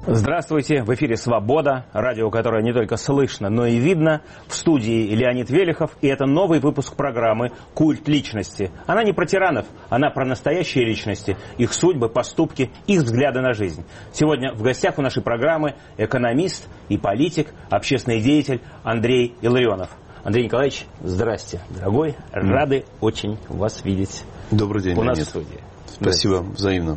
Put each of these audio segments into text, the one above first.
Здравствуйте, в эфире «Свобода», радио, которое не только слышно, но и видно. В студии Леонид Велихов, и это новый выпуск программы «Культ личности». Она не про тиранов, она про настоящие личности, их судьбы, поступки, их взгляды на жизнь. Сегодня в гостях у нашей программы экономист и политик, общественный деятель Андрей Илларионов. Андрей Николаевич, здрасте, дорогой, рады очень вас видеть. Добрый день, у нас Леонид. в студии. Спасибо, взаимно.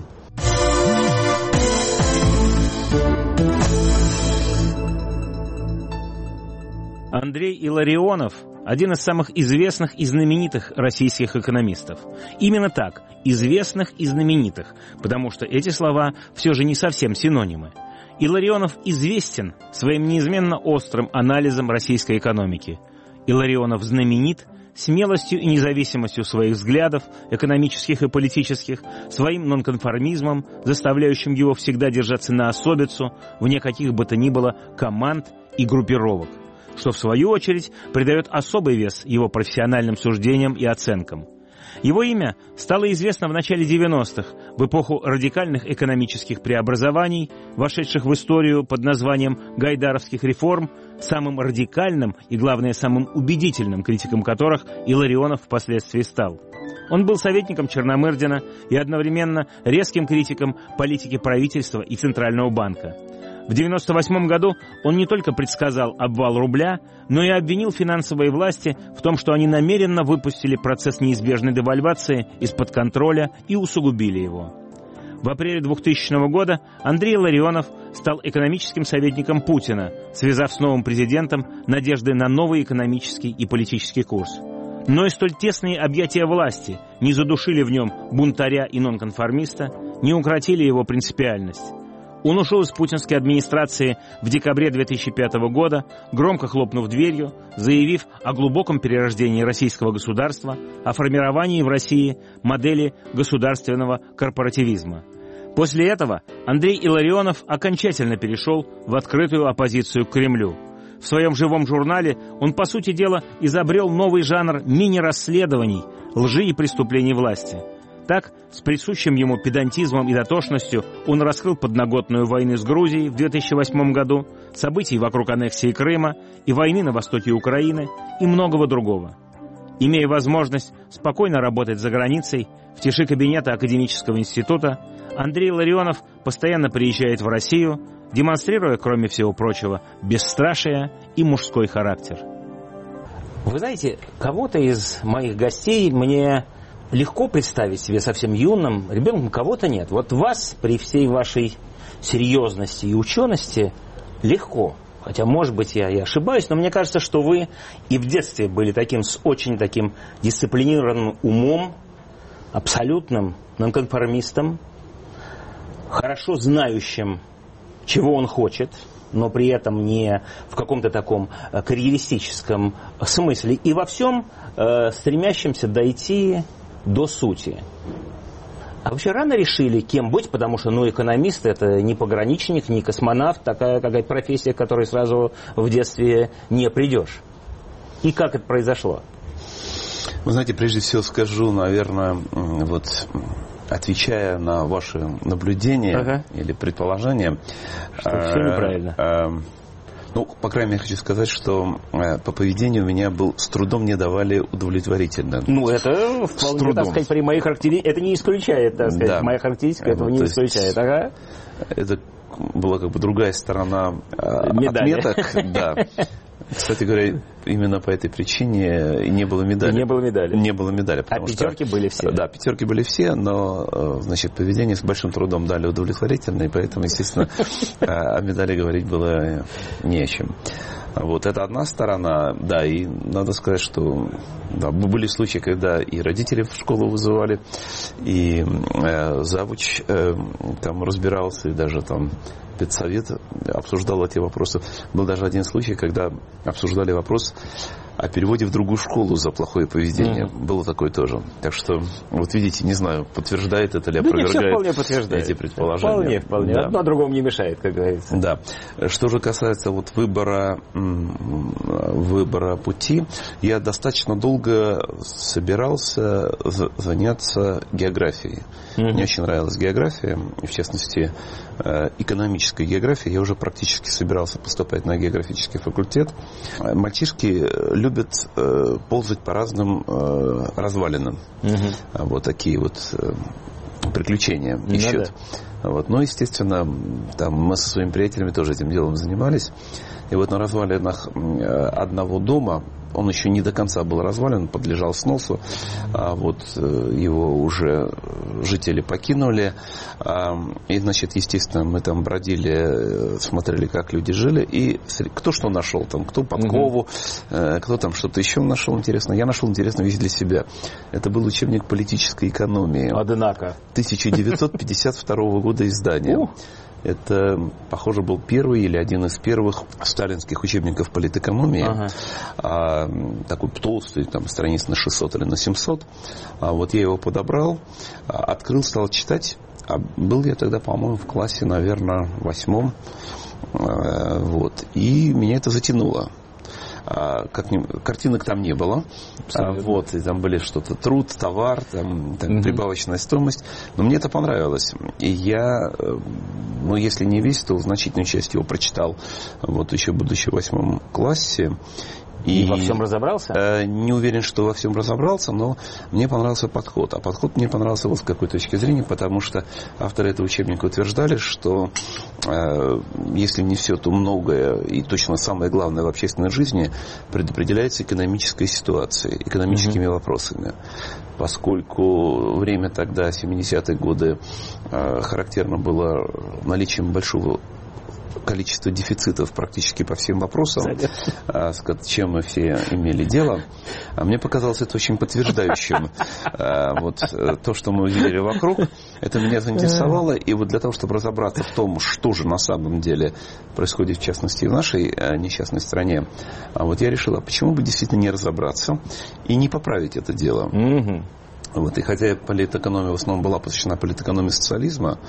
Андрей Илларионов – один из самых известных и знаменитых российских экономистов. Именно так, известных и знаменитых, потому что эти слова все же не совсем синонимы. Илларионов известен своим неизменно острым анализом российской экономики. Илларионов знаменит смелостью и независимостью своих взглядов, экономических и политических, своим нонконформизмом, заставляющим его всегда держаться на особицу, вне каких бы то ни было команд и группировок, что в свою очередь придает особый вес его профессиональным суждениям и оценкам. Его имя стало известно в начале 90-х, в эпоху радикальных экономических преобразований, вошедших в историю под названием «гайдаровских реформ», самым радикальным и, главное, самым убедительным критиком которых Илларионов впоследствии стал. Он был советником Черномырдина и одновременно резким критиком политики правительства и Центрального банка. В 1998 году он не только предсказал обвал рубля, но и обвинил финансовые власти в том, что они намеренно выпустили процесс неизбежной девальвации из-под контроля и усугубили его. В апреле 2000 года Андрей Илларионов стал экономическим советником Путина, связав с новым президентом надежды на новый экономический и политический курс. Но и столь тесные объятия власти не задушили в нем бунтаря и нонконформиста, не укротили его принципиальность. Он ушел из путинской администрации в декабре 2005 года, громко хлопнув дверью, заявив о глубоком перерождении российского государства, о формировании в России модели государственного корпоративизма. После этого Андрей Илларионов окончательно перешел в открытую оппозицию к Кремлю. В своем живом журнале он, по сути дела, изобрел новый жанр мини-расследований, лжи и преступлений власти. Так, с присущим ему педантизмом и дотошностью он раскрыл подноготную войны с Грузией в 2008 году, событий вокруг аннексии Крыма и войны на востоке Украины и многого другого. Имея возможность спокойно работать за границей, в тиши кабинета академического института, Андрей Илларионов постоянно приезжает в Россию, демонстрируя, кроме всего прочего, бесстрашие и мужской характер. Вы знаете, кого-то из моих гостей мне легко представить себе совсем юным ребенком, кого-то нет. Вот вас при всей вашей серьезности и учености легко. Хотя, может быть, я и ошибаюсь, но мне кажется, что вы и в детстве были таким, с очень таким дисциплинированным умом, абсолютным нонконформистом, хорошо знающим, чего он хочет, но при этом не в каком-то таком карьеристическом смысле, и во всем стремящимся дойти до сути. А вообще рано решили, кем быть, потому что, экономист — это не пограничник, не космонавт, такая какая-то профессия, к которой сразу в детстве не придешь. И как это произошло? Вы знаете, прежде всего скажу, наверное, отвечая на ваши наблюдения или предположения. Что все неправильно. По крайней мере, хочу сказать, что по поведению меня с трудом не давали удовлетворительно. Это вполне, так сказать, при моей характеристике, это не исключает, так сказать, моя характеристика этого не исключает. Это была другая сторона медали. Отметок. Да. Кстати говоря, именно по этой причине и не было медали. Не было медали. Не было медали. А пятерки были все. Да, пятерки были все, но, поведение с большим трудом дали удовлетворительно, и поэтому, естественно, о медали говорить было не о чем. Это одна сторона, да, и надо сказать, что были случаи, когда и родители в школу вызывали, и завуч там разбирался, и даже там педсовет обсуждал эти вопросы. Был даже один случай, когда обсуждали вопрос о переводе в другую школу за плохое поведение. Было такое тоже. Так что, вот видите, не знаю, подтверждает это или опровергает эти предположения. Вполне. Да. Одно другому не мешает, как говорится. Да. Что же касается вот выбора пути, я достаточно долго собирался заняться географией. Мне очень нравилась география, в частности, экономическая география. Я уже практически собирался поступать на географический факультет. Мальчишки любят ползать по разным развалинам. Вот такие вот приключения ищут. Вот. Ну, естественно, там мы со своими приятелями тоже этим делом занимались. И вот на развалинах одного дома, он еще не до конца был развален, подлежал сносу, а вот его уже жители покинули. И, значит, естественно, мы там бродили, смотрели, как люди жили, и кто что нашел там, кто подкову, кто там что-то еще нашел интересное. Я нашел интересную вещь для себя. Это был учебник политической экономии. Однако. 1952 года издания. Это, похоже, был первый или один из первых сталинских учебников политэкономии. Такой толстый, там, страниц на 600 или на 700. Вот я его подобрал, открыл, стал читать. Был я тогда, по-моему, в классе, наверное, 8. Вот. И меня это затянуло. Картинок там не было. Вот, и там были что-то труд, товар, там прибавочная стоимость. Но мне это понравилось. И я, ну, если не весь, то значительную часть его прочитал, вот, еще будучи в 8 классе. И во всем разобрался? Не уверен, что во всем разобрался, но мне понравился подход. А подход мне понравился вот с какой точки зрения, потому что авторы этого учебника утверждали, что если не все, то многое и точно самое главное в общественной жизни предопределяется экономической ситуацией, экономическими вопросами. Поскольку время тогда, 70-е годы, характерно было наличием большого количество дефицитов практически по всем вопросам, с чем мы все имели дело. Мне показалось это очень подтверждающим. Вот то, что мы увидели вокруг, это меня заинтересовало. И вот для того, чтобы разобраться в том, что же на самом деле происходит, в частности, в нашей несчастной стране, вот я решил, а почему бы действительно не разобраться и не поправить это дело. Вот, и хотя политэкономия в основном была посвящена политэкономии социализма,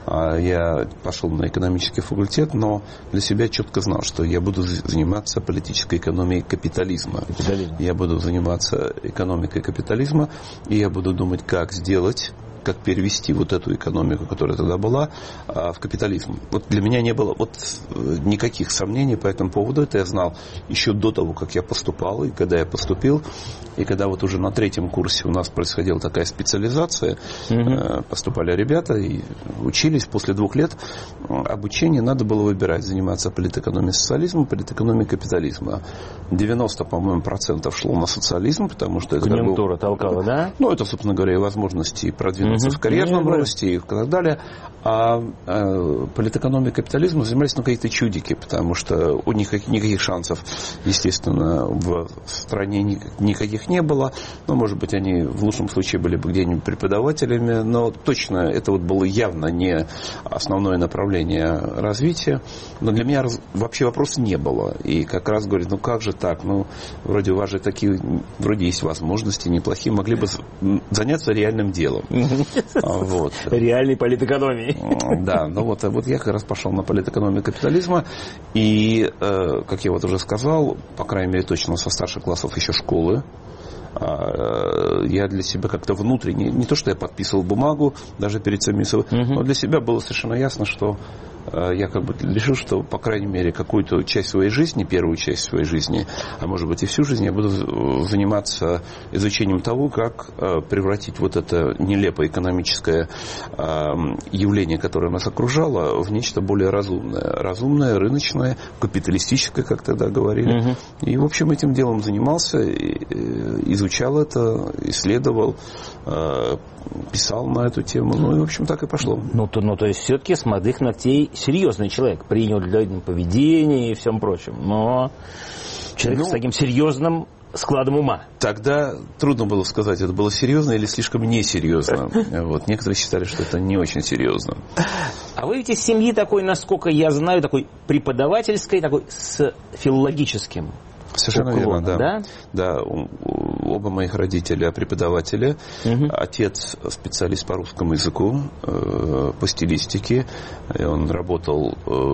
я пошел на экономический факультет, но для себя четко знал, что я буду заниматься политической экономией капитализма. Я буду заниматься экономикой капитализма, и я буду думать, как сделать, как перевести вот эту экономику, которая тогда была, в капитализм. Вот для меня не было никаких сомнений по этому поводу. Это я знал еще до того, как я поступал, и когда я поступил, и когда вот уже на 3-м курсе у нас происходила такая специализация, поступали ребята и учились. После 2 лет обучения надо было выбирать, заниматься политэкономией социализма, политэкономией капитализма. 90, по-моему, % шло на социализм, потому что это конъюнктура толкала, да? Ну, это, собственно говоря, и возможности продвинуться в карьерном росте и так далее. А политэкономией капитализма занимались какие-то чудики, потому что у них никаких шансов, естественно, в стране никаких не было. Ну, может быть, они в лучшем случае были бы где-нибудь преподавателями, но точно это вот было явно не основное направление развития. Но для меня вообще вопроса не было. И как раз говорит, ну как же так? Ну, вроде у вас же такие, вроде есть возможности неплохие, могли бы заняться реальным делом. Вот. Реальной политэкономией. Да, ну вот я как раз пошел на политэкономию капитализма. И, как я вот уже сказал, по крайней мере, точно со старших классов еще школы, я для себя как-то внутренне, не то, что я подписывал бумагу, даже перед самим собой, но для себя было совершенно ясно, что я как бы решил, что, по крайней мере, какую-то часть своей жизни, первую часть своей жизни, а может быть и всю жизнь, я буду заниматься изучением того, как превратить вот это нелепое экономическое явление, которое нас окружало, в нечто более разумное. Разумное, рыночное, капиталистическое, как тогда говорили. И, в общем, этим делом занимался, изучал это, исследовал, писал на эту тему. Ну, и, в общем, так и пошло. Ну, то есть, все-таки с молодых ногтей серьезный человек. Принял для поведения и всем прочем. Но человек с таким серьезным складом ума. Тогда трудно было сказать, это было серьезно или слишком несерьезно. Вот. Некоторые считали, что это не очень серьезно. А вы ведь из семьи такой, насколько я знаю, такой преподавательской, такой с филологическим Совершенно уклона, верно, да? Да, оба моих родителя преподаватели. Отец специалист по русскому языку, по стилистике. Он работал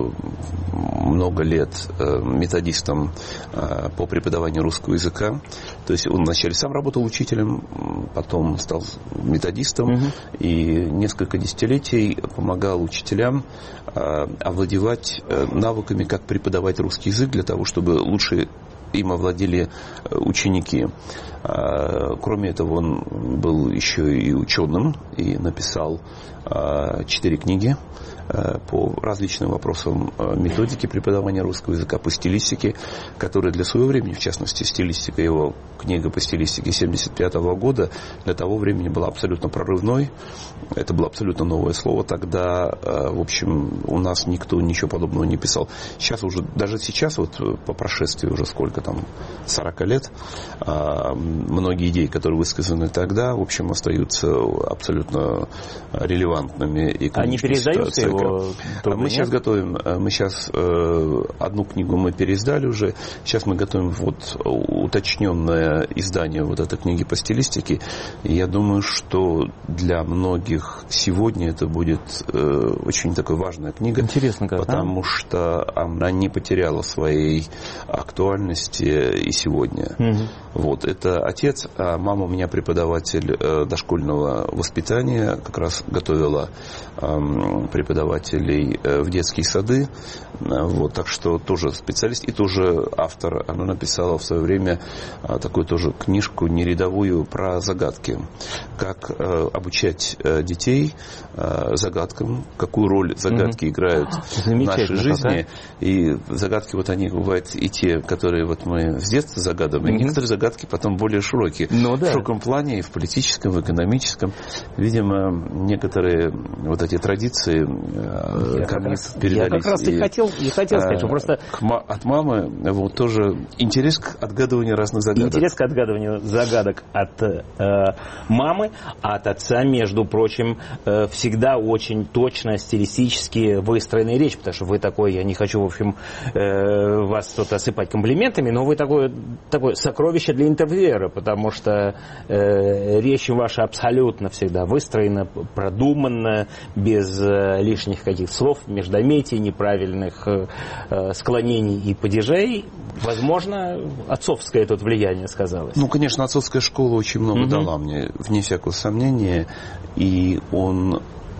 много лет методистом по преподаванию русского языка. То есть он вначале сам работал учителем, потом стал методистом и несколько десятилетий помогал учителям овладевать навыками, как преподавать русский язык для того, чтобы лучше им овладели ученики. Кроме этого, он был еще и ученым и написал 4 книги по различным вопросам методики преподавания русского языка, по стилистике, которая для своего времени, в частности, стилистика его, книга по стилистике 1975 года, для того времени была абсолютно прорывной. Это было абсолютно новое слово. Тогда, в общем, у нас никто ничего подобного не писал. Сейчас уже, даже сейчас, вот по прошествии уже сколько там, 40 лет, многие идеи, которые высказаны тогда, в общем, остаются абсолютно релевантными. И они переиздаются его? Мы сейчас готовим, одну книгу мы переиздали уже, сейчас мы готовим вот уточненное издание вот этой книги по стилистике. И я думаю, что для многих сегодня это будет очень такая важная книга. Интересно как, потому что она не потеряла своей актуальности и сегодня. Вот, это отец, а мама у меня преподаватель дошкольного воспитания, как раз готовила преподавателей в детские сады. Вот, так что тоже специалист и тоже автор. Она написала в свое время такую тоже книжку нерядовую про загадки. Как обучать детей загадкам, какую роль загадки играют в нашей жизни. И загадки вот они бывают и те, которые вот мы с детства загадываем, и некоторые загадки потом более широкие. В широком плане, и в политическом, в экономическом. Видимо, некоторые вот эти традиции передались. Я как раз и хотел сказать, что просто... От мамы вот тоже интерес к отгадыванию разных загадок. Интерес к отгадыванию загадок от мамы, а от отца, между прочим, всегда очень точно, стилистически выстроенная речь, потому что вы такой, я не хочу, в общем, вас тут осыпать комплиментами, но вы такое сокровище для интервьюера, потому что речь ваша абсолютно всегда выстроена, продуманна, без лишних каких-то слов, междометий, неправильных склонений и падежей. Возможно, отцовское тут влияние сказалось. Ну, конечно, отцовская школа очень много дала мне, вне всякого сомнения. И он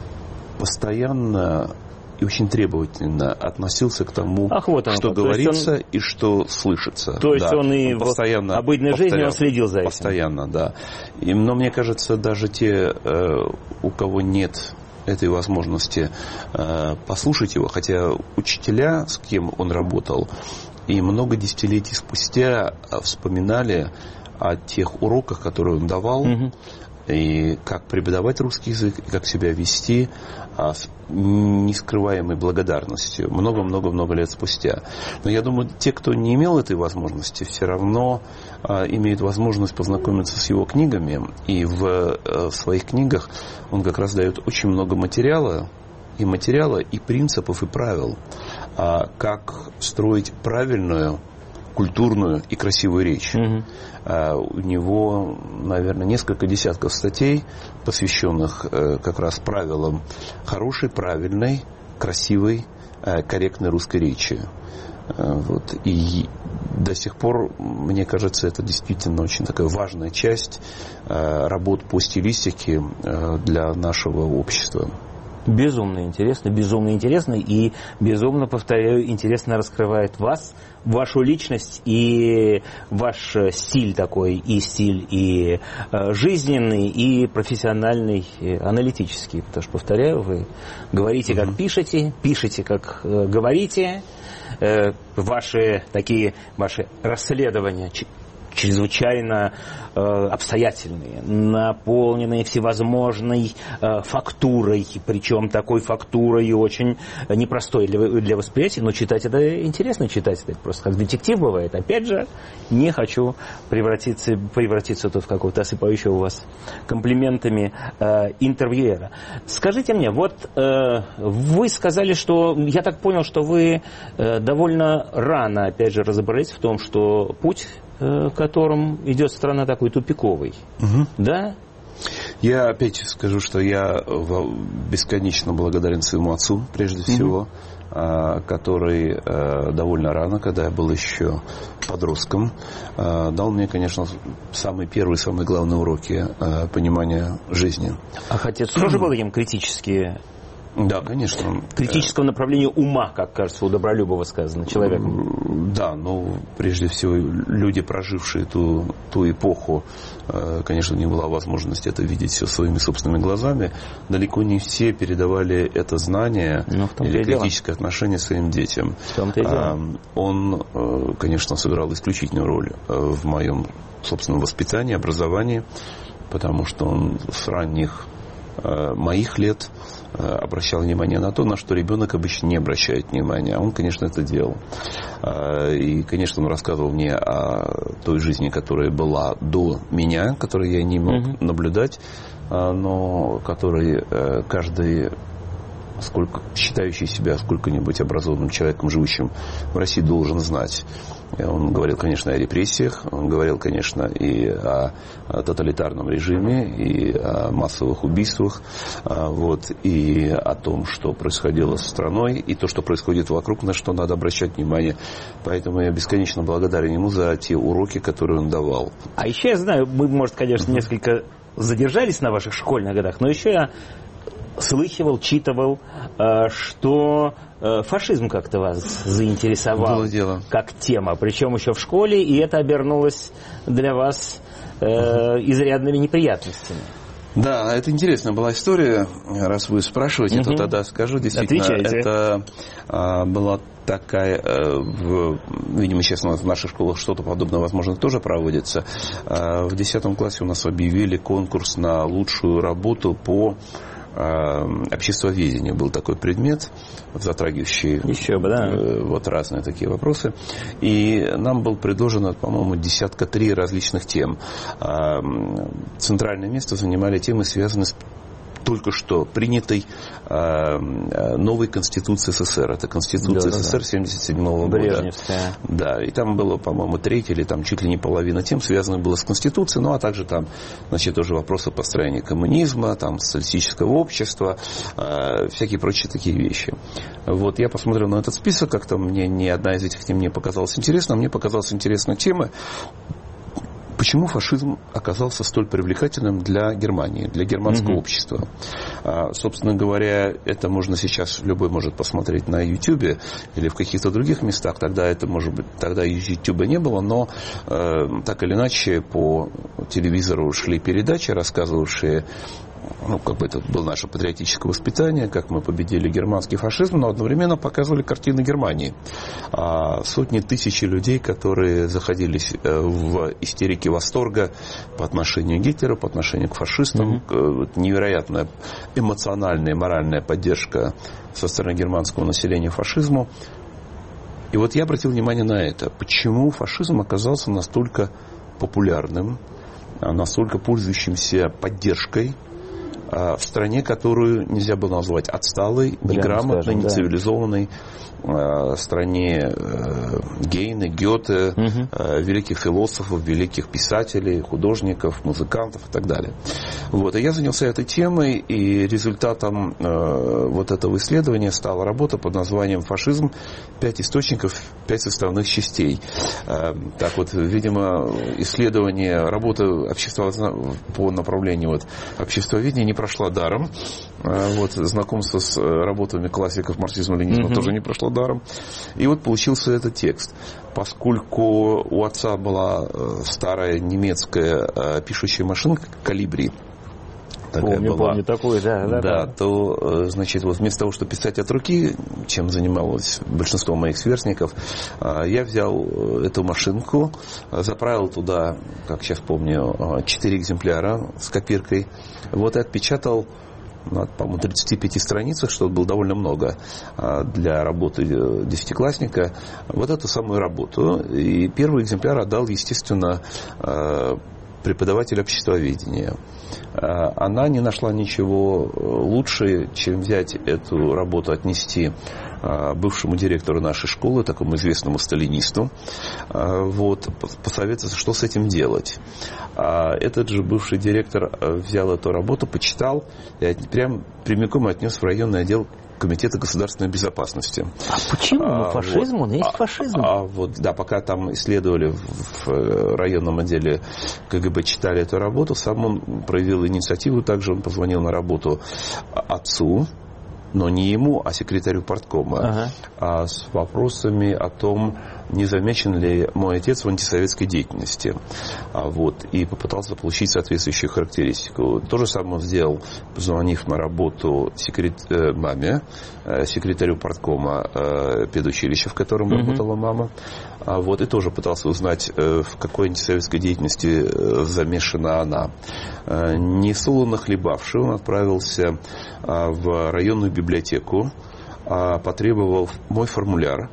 постоянно и очень требовательно относился к тому, что говорится и что слышится. То есть он и в обыденной жизни он следил за этим. Постоянно, да. Но мне кажется, даже те, у кого нет этой возможности послушать его, хотя учителя, с кем он работал, и много десятилетий спустя вспоминали о тех уроках, которые он давал, и как преподавать русский язык, и как себя вести с нескрываемой благодарностью много-много-много лет спустя. Но я думаю, те, кто не имел этой возможности, все равно имеют возможность познакомиться с его книгами. И в своих книгах он как раз дает очень много материала, и принципов, и правил, как строить правильную, культурную и красивую речь. У него, наверное, несколько десятков статей, посвященных как раз правилам хорошей, правильной, красивой, корректной русской речи. Вот. И до сих пор, мне кажется, это действительно очень такая важная часть работ по стилистике для нашего общества. Безумно интересно и безумно, повторяю, интересно раскрывает вас, вашу личность и ваш стиль такой, и стиль и жизненный, и профессиональный, и аналитический. Потому что, повторяю, вы говорите, как пишете, как говорите, ваши расследования чрезвычайно обстоятельные, наполненные всевозможной фактурой, причем такой фактурой очень непростой для восприятия, но читать это интересно, читать это просто как детектив бывает. Опять же, не хочу превратиться тут в какого-то осыпающего вас комплиментами интервьюера. Скажите мне, вот вы сказали, что, я так понял, что вы довольно рано, опять же, разобрались в том, что путь, которым идет страна, такой тупиковый. Угу. Да? Я опять скажу, что я бесконечно благодарен своему отцу, прежде всего, который довольно рано, когда я был еще подростком, дал мне, конечно, самые первые, самые главные уроки понимания жизни. А отец тоже был таким критически... Да, конечно. Критического направления ума, как кажется, у Добролюбова сказано, человеком. Да, но прежде всего люди, прожившие ту эпоху, конечно, не была возможности это видеть все своими собственными глазами. Далеко не все передавали это знание или критическое отношение своим детям. Он, конечно, сыграл исключительную роль в моем собственном воспитании, образовании, потому что он с ранних моих лет обращал внимание на то, на что ребенок обычно не обращает внимания. А он, конечно, это делал. И, конечно, он рассказывал мне о той жизни, которая была до меня, которую я не мог наблюдать, но которой каждый, считающий себя сколько-нибудь образованным человеком, живущим в России, должен знать. Он говорил, конечно, о репрессиях, он говорил, конечно, и о тоталитарном режиме, и о массовых убийствах, и о том, что происходило со страной, и то, что происходит вокруг, на что надо обращать внимание. Поэтому я бесконечно благодарен ему за те уроки, которые он давал. А еще я знаю, мы, может, конечно, несколько задержались на ваших школьных годах, но еще я слыхивал, читывал, что фашизм как-то вас заинтересовал как тема, причем еще в школе, и это обернулось для вас изрядными неприятностями. Да, это интересная была история. Раз вы спрашиваете, то тогда скажу. Действительно, отвечайте. Это была такая, видимо, сейчас у нас в наших школах что-то подобное, возможно, тоже проводится. В 10 классе у нас объявили конкурс на лучшую работу по обществоведению. Был такой предмет, затрагивающий разные такие вопросы. И нам был предложено, по-моему, 3 различных тем. Центральное место занимали темы, связанные с только что принятой новой Конституции СССР. Это Конституция СССР 1977 года. Брежневская. Да, и там было, по-моему, 1/3 или там чуть ли не половина тем, связанных было с Конституцией, ну а также там, значит, тоже вопросы построения коммунизма, там, социалистического общества, всякие прочие такие вещи. Вот, я посмотрел на этот список, как-то мне ни одна из этих тем не показалась интересной, а мне показалась интересная тема. Почему фашизм оказался столь привлекательным для Германии, для германского общества? Собственно говоря, это можно сейчас, любой может посмотреть на YouTube или в каких-то других местах. Тогда это, может быть, тогда YouTube не было, но так или иначе по телевизору шли передачи, рассказывавшие, это было наше патриотическое воспитание, как мы победили германский фашизм, но одновременно показывали картины Германии. Сотни тысяч людей, которые заходились в истерике восторга по отношению к Гитлеру, по отношению к фашистам, невероятная эмоциональная и моральная поддержка со стороны германского населения фашизму. И вот я обратил внимание на это. Почему фашизм оказался настолько популярным, настолько пользующимся поддержкой в стране, которую нельзя было назвать отсталой, неграмотной, нецивилизованной, стране Гейне, Гёте, великих философов, великих писателей, художников, музыкантов и так далее. И я занялся этой темой, и результатом этого исследования стала работа под названием «Фашизм. 5 источников, 5 составных частей». Видимо, исследование, работа общества по направлению обществоведения не прошла даром. Знакомство с работами классиков марксизма-ленинизма тоже не прошло даром. И получился этот текст. Поскольку у отца была старая немецкая пишущая машинка «Колибри», такая была. Помню такую, да. То, значит, вот вместо того, чтобы писать от руки, чем занималось большинство моих сверстников, я взял эту машинку, заправил туда, как сейчас помню, 4 экземпляра с копиркой, вот и отпечатал на, по-моему, 35 страницах, что было довольно много для работы десятиклассника, вот эту самую работу. И первый экземпляр отдал, естественно, преподаватель обществоведения. Она не нашла ничего лучше, чем взять эту работу, отнести бывшему директору нашей школы, такому известному сталинисту, вот, посоветоваться, что с этим делать. Этот же бывший директор взял эту работу, почитал и прям прямиком отнес в районный отдел Комитета государственной безопасности. А почему? Фашизм? Он есть фашизм. Пока там исследовали в районном отделе КГБ, читали эту работу, сам он проявил инициативу, также он позвонил на работу отцу, но не ему, а секретарю парткома, с вопросами о том, не замечен ли мой отец в антисоветской деятельности. И попытался получить соответствующую характеристику. То же самое он сделал, позвонив на работу маме, секретарю парткома педучилища, в котором работала мама. И тоже пытался узнать, в какой антисоветской деятельности замешана она. Не солоно хлебавший, он отправился в районную библиотеку, потребовал мой формуляр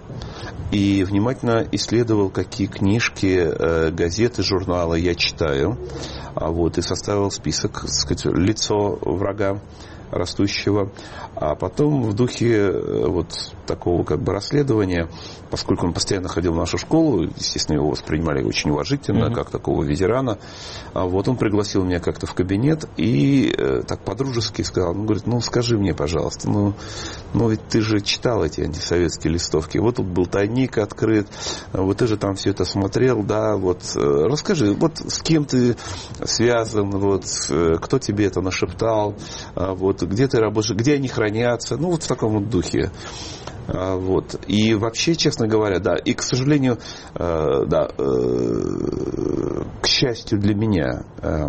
и внимательно исследовал, какие книжки, газеты, журналы я читаю, и составил список, так сказать, лицо врага растущего. А потом в духе такого расследования, поскольку он постоянно ходил в нашу школу, естественно, его воспринимали очень уважительно, как такого ветерана, он пригласил меня как-то в кабинет и так по-дружески сказал, скажи мне, пожалуйста, ведь ты же читал эти антисоветские листовки, тут был тайник открыт, ты же там все это смотрел, расскажи, с кем ты связан, кто тебе это нашептал, где ты работаешь, где они хранятся, в таком духе. И вообще, честно говоря, и, к сожалению, к счастью для меня,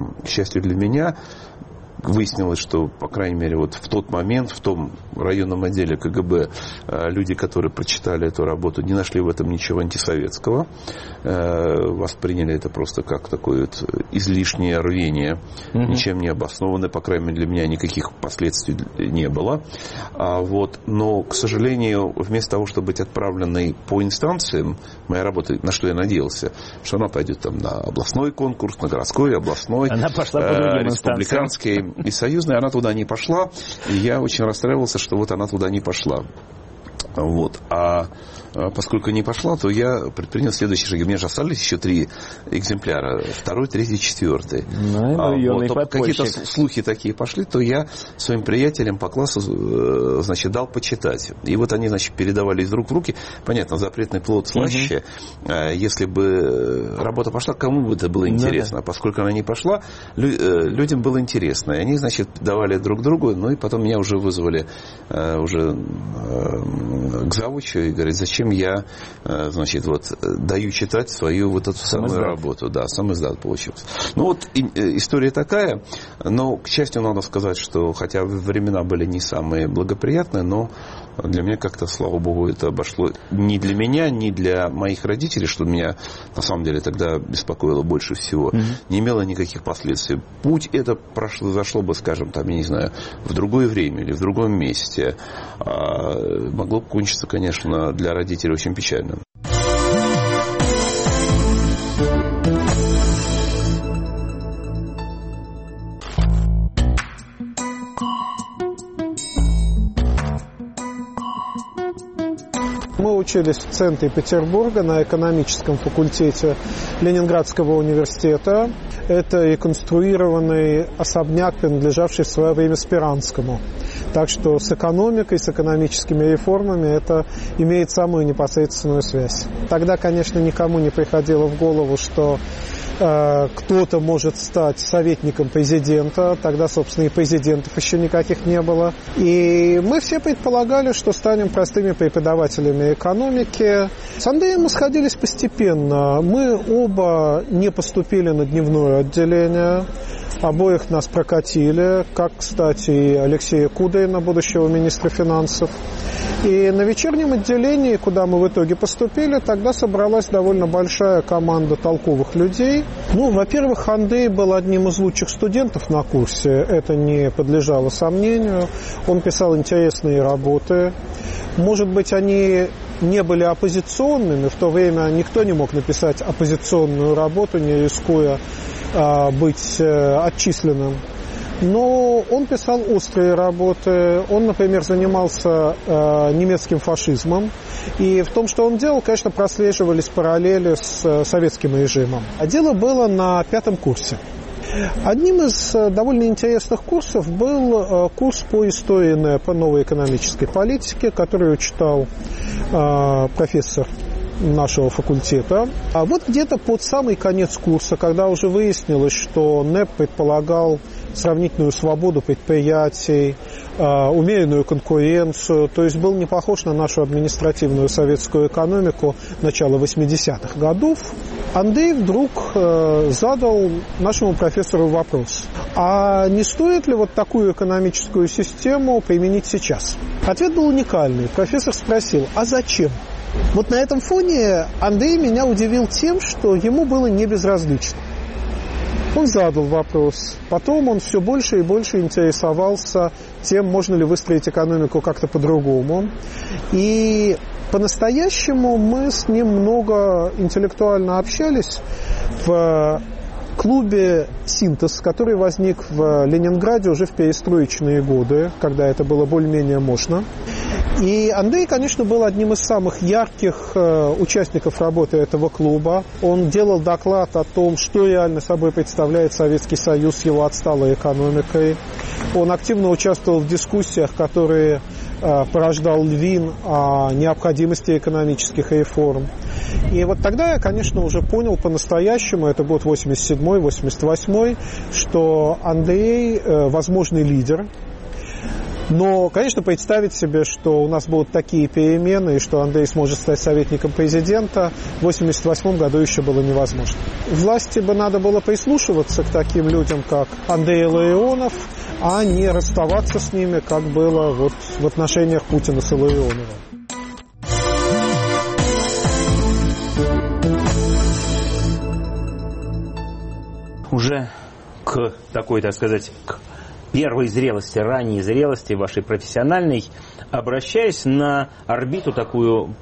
выяснилось, что, по крайней мере, в тот момент, в том районном отделе КГБ, люди, которые прочитали эту работу, не нашли в этом ничего антисоветского. Восприняли это просто как такое излишнее рвение, ничем не обоснованное, по крайней мере, для меня никаких последствий не было. Но, к сожалению, вместо того, чтобы быть отправленной по инстанциям, моя работа, на что я надеялся, что она пойдет на областной конкурс, на городской, областной, она пошла по другим республиканский и союзная, она туда не пошла, и я очень расстраивался, что она туда не пошла. А поскольку не пошла, то я предпринял следующий шаг. У меня же остались еще 3 экземпляра. 2, 3, 4. Какие-то слухи такие пошли, то я своим приятелям по классу, дал почитать. И они, передавали из рук в руки. Понятно, запретный плод слаще. Если бы работа пошла, кому бы это было интересно? А поскольку она не пошла, людям было интересно. И они, давали друг другу, и потом меня уже вызвали к завучу и говорит, зачем я, даю читать свою эту самую работу. Да, сам издат получился. История такая, но, к счастью, надо сказать, что, хотя времена были не самые благоприятные, но для меня как-то, слава богу, это обошло не для меня, не для моих родителей, что меня, на самом деле, тогда беспокоило больше всего, не имело никаких последствий. Путь это произошло бы, скажем, я не знаю, в другое время или в другом месте. Могло бы кончиться, конечно, для родителей очень печально. Мы учились в центре Петербурга на экономическом факультете Ленинградского университета. Это реконструированный особняк, принадлежавший в свое время Спиранскому. Так что с экономикой, с экономическими реформами это имеет самую непосредственную связь. Тогда, конечно, никому не приходило в голову, что кто-то может стать советником президента. Тогда, собственно, и президентов еще никаких не было. И мы все предполагали, что станем простыми преподавателями экономики. С Андреем мы сходились постепенно. Мы оба не поступили на дневное отделение. Обоих нас прокатили, как, кстати, и Алексея Кудрина, будущего министра финансов. И на вечернем отделении, куда мы в итоге поступили, тогда собралась довольно большая команда толковых людей. Ну, во-первых, Андрей был одним из лучших студентов на курсе, это не подлежало сомнению. Он писал интересные работы. Может быть, они не были оппозиционными, в то время никто не мог написать оппозиционную работу, не рискуя быть отчисленным. Но он писал острые работы. Он, например, занимался немецким фашизмом. И в том, что он делал, конечно, прослеживались параллели с советским режимом. А дело было на 5-м курсе. Одним из довольно интересных курсов был курс по истории НЭПа, новой экономической политики, который читал профессор нашего факультета. А вот где-то под самый конец курса, когда уже выяснилось, что НЭП предполагал сравнительную свободу предприятий, умеренную конкуренцию, то есть был не похож на нашу административную советскую экономику начала 80-х годов, Андрей вдруг задал нашему профессору вопрос: а не стоит ли вот такую экономическую систему применить сейчас? Ответ был уникальный. Профессор спросил: а зачем? Вот на этом фоне Андрей меня удивил тем, что ему было не безразлично. Он задал вопрос. Потом он все больше и больше интересовался тем, можно ли выстроить экономику как-то по-другому. И по-настоящему мы с ним много интеллектуально общались в клубе «Синтез», который возник в Ленинграде уже в перестроечные годы, когда это было более-менее мощно. И Андрей, конечно, был одним из самых ярких участников работы этого клуба. Он делал доклад о том, что реально собой представляет Советский Союз с его отсталой экономикой. Он активно участвовал в дискуссиях, которые порождал Львин о необходимости экономических реформ. И вот тогда я, конечно, уже понял по-настоящему, это год 87-88, что Андрей возможный лидер. Но, конечно, представить себе, что у нас будут такие перемены, и что Андрей сможет стать советником президента, в 1988 году еще было невозможно. Власти бы надо было прислушиваться к таким людям, как Андрей Илларионов, а не расставаться с ними, как было вот в отношениях Путина с Илларионовым. Уже к такой, так сказать, к первой зрелости, ранней зрелости вашей профессиональной, обращаясь на орбиту такую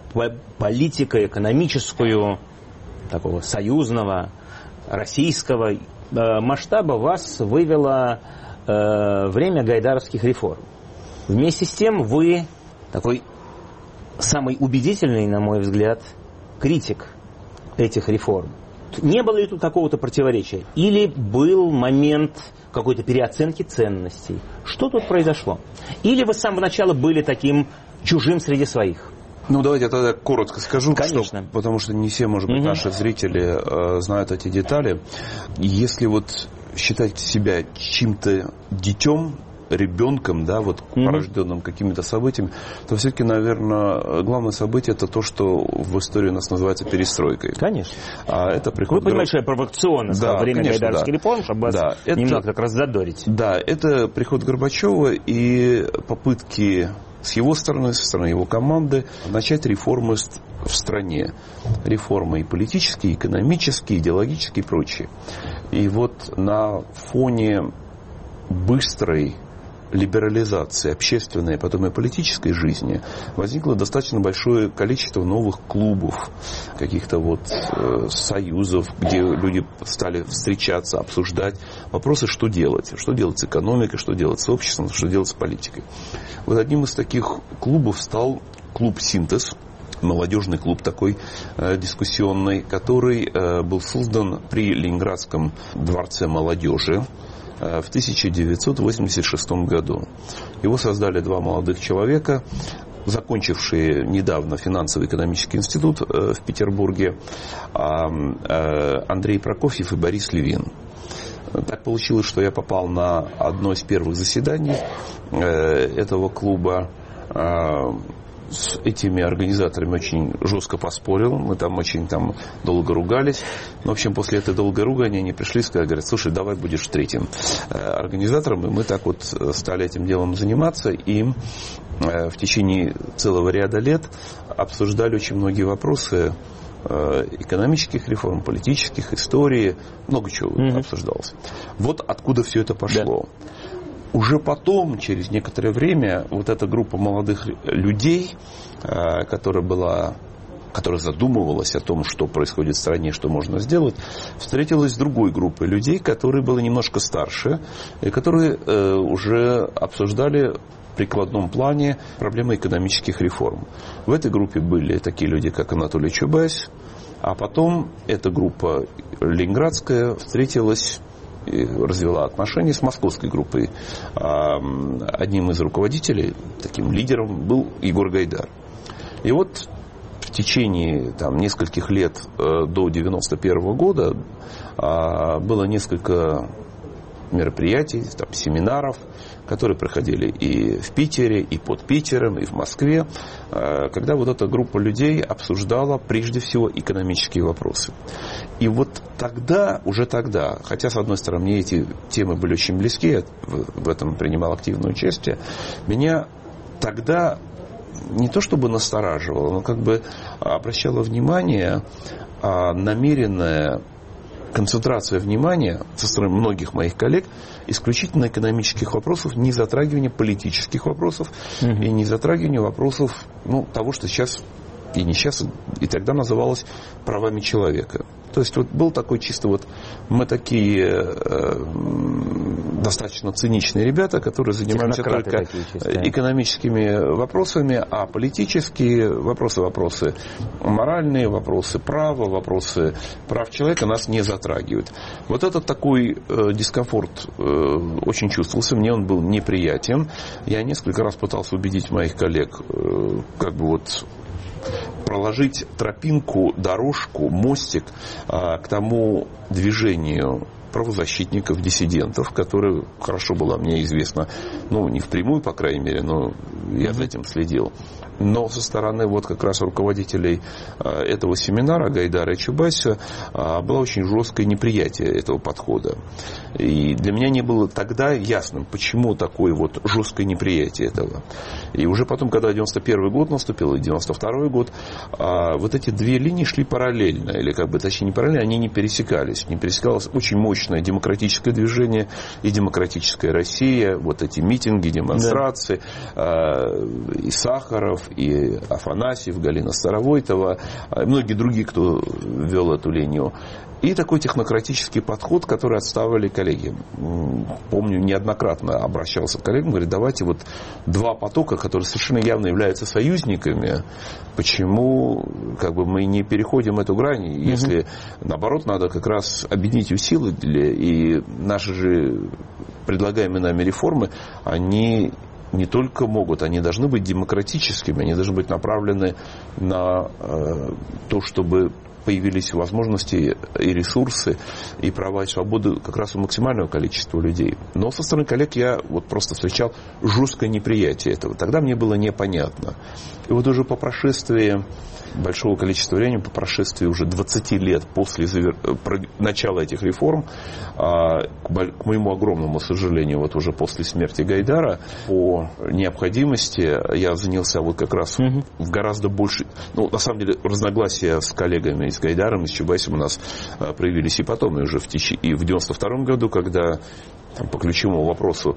политико-экономическую, такого союзного, российского масштаба, вас вывело время гайдаровских реформ. Вместе с тем вы такой самый убедительный, на мой взгляд, критик этих реформ. Не было ли тут какого-то противоречия? Или был момент какой-то переоценки ценностей? Что тут произошло? Или вы с самого начала были таким чужим среди своих? Ну, давайте я тогда коротко скажу, конечно, потому что не все, может быть, наши зрители знают эти детали. Если вот считать себя чьим-то детем, ребенком, да, вот порожденным какими-то событиями, то все-таки, наверное, главное событие — это то, что в истории у нас называется перестройкой. Конечно. А это приход... Вы понимаете, что я провокационно сказал время гайдаровских реформ, чтобы вас немного как раз задорить. Да, это приход Горбачева и попытки с его стороны, со стороны его команды начать реформы в стране. Реформы и политические, и экономические, идеологические и прочие. И вот на фоне быстрой либерализации общественной, а потом и политической жизни возникло достаточно большое количество новых клубов, каких-то вот союзов, где люди стали встречаться, обсуждать вопросы, что делать с экономикой, что делать с обществом, что делать с политикой. Вот одним из таких клубов стал клуб «Синтез», молодежный клуб такой дискуссионный, который был создан при Ленинградском дворце молодежи в 1986 году. Его создали два молодых человека, закончившие недавно финансово-экономический институт в Петербурге, Андрей Прокофьев и Борис Левин. Так получилось, что я попал на одно из первых заседаний этого клуба. с этими организаторами очень жестко поспорил. Мы там очень долго ругались. Но, в общем, после этой долгой ругани они пришли и сказали, говорят, слушай, давай будешь третьим организатором. И мы так вот стали этим делом заниматься. И в течение целого ряда лет обсуждали очень многие вопросы экономических реформ, политических, истории. Много чего обсуждалось. Вот откуда все это пошло. Да. Уже потом, через некоторое время, вот эта группа молодых людей, которая задумывалась о том, что происходит в стране, что можно сделать, встретилась с другой группой людей, которые были немножко старше, и которые уже обсуждали в прикладном плане проблемы экономических реформ. В этой группе были такие люди, как Анатолий Чубайс, а потом эта группа ленинградская встретилась и развела отношения с московской группой. Одним из руководителей, таким лидером, был Егор Гайдар. И вот в течение нескольких лет до 1991 года было несколько мероприятий, семинаров, которые проходили и в Питере, и под Питером, и в Москве, когда вот эта группа людей обсуждала прежде всего экономические вопросы. И вот уже тогда, хотя, с одной стороны, мне эти темы были очень близки, я в этом принимал активное участие, меня тогда не то чтобы настораживало, но обращало внимание намеренное концентрация внимания со стороны многих моих коллег исключительно экономических вопросов, не затрагивание политических вопросов и не затрагивание вопросов того, что сейчас и не сейчас, и тогда называлось правами человека. То есть был такой чисто мы такие достаточно циничные ребята, которые занимаются только экономическими вопросами, а политические вопросы моральные, вопросы права, вопросы прав человека нас не затрагивают. Вот этот такой дискомфорт очень чувствовался, мне он был неприятен. Я несколько раз пытался убедить моих коллег, проложить тропинку, дорожку, мостик к тому движению правозащитников, диссидентов, которые хорошо было мне известно, не впрямую, по крайней мере, но я за этим следил. Но со стороны как раз руководителей этого семинара Гайдара и Чубайса было очень жесткое неприятие этого подхода. И для меня не было тогда ясным, почему такое жесткое неприятие этого. И уже потом, когда 91 год наступил, и 92 год, эти две линии шли параллельно, или точнее не параллельно, они не пересекались. Не пересекалось очень мощное демократическое движение и демократическая Россия, эти митинги, демонстрации, и Сахаров, и Афанасьев, Галина Старовойтова, и многие другие, кто вел эту линию. И такой технократический подход, который отстаивали коллеги. Помню, неоднократно обращался к коллегам, говорит, давайте два потока, которые совершенно явно являются союзниками, почему мы не переходим эту грань, если наоборот надо как раз объединить усилия, и наши же предлагаемые нами реформы, они не только могут, они должны быть демократическими, они должны быть направлены на то, чтобы появились возможности и ресурсы, и права, и свободы как раз у максимального количества людей. Но со стороны коллег я просто встречал жесткое неприятие этого. Тогда мне было непонятно. И уже по прошествии большого количества времени, по прошествии уже 20 лет после начала этих реформ, к моему огромному сожалению, уже после смерти Гайдара, по необходимости я занялся как раз в гораздо больше... на самом деле, разногласия с коллегами, и с Гайдаром, и с Чубайсом у нас проявились и потом, и уже в 92 году, когда по ключевому вопросу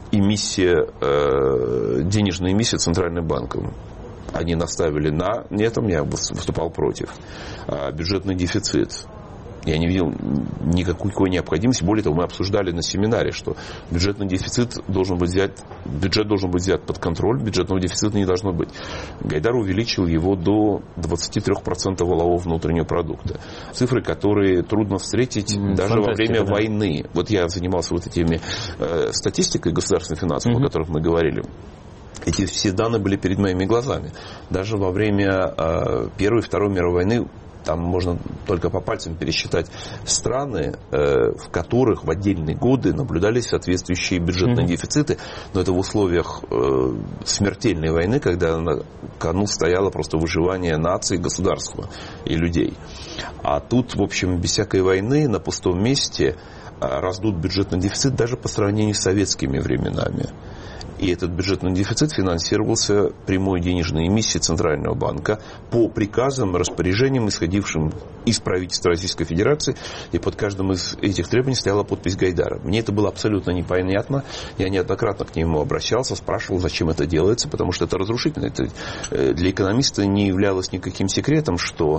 денежная эмиссия Центральным банком. Они наставили на этом, я выступал против. Бюджетный дефицит. Я не видел никакой необходимости. Более того, мы обсуждали на семинаре, что бюджетный дефицит бюджет должен быть взят под контроль, бюджетного дефицита не должно быть. Гайдар увеличил его до 23% валового внутреннего продукта. Цифры, которые трудно встретить даже во время войны. Я занимался этими статистикой государственных финансов, о которых мы говорили. Эти все данные были перед моими глазами. Даже во время Первой и Второй мировой войны там можно только по пальцам пересчитать страны, в которых в отдельные годы наблюдались соответствующие бюджетные дефициты, но это в условиях смертельной войны, когда на кону стояло просто выживание нации, государства и людей. А тут, в общем, без всякой войны на пустом месте раздут бюджетный дефицит даже по сравнению с советскими временами. И этот бюджетный дефицит финансировался прямой денежной эмиссией Центрального банка по приказам, распоряжениям, исходившим из правительства Российской Федерации. И под каждым из этих требований стояла подпись Гайдара. Мне это было абсолютно непонятно. Я неоднократно к нему обращался, спрашивал, зачем это делается, потому что это разрушительно. Это для экономиста не являлось никаким секретом, что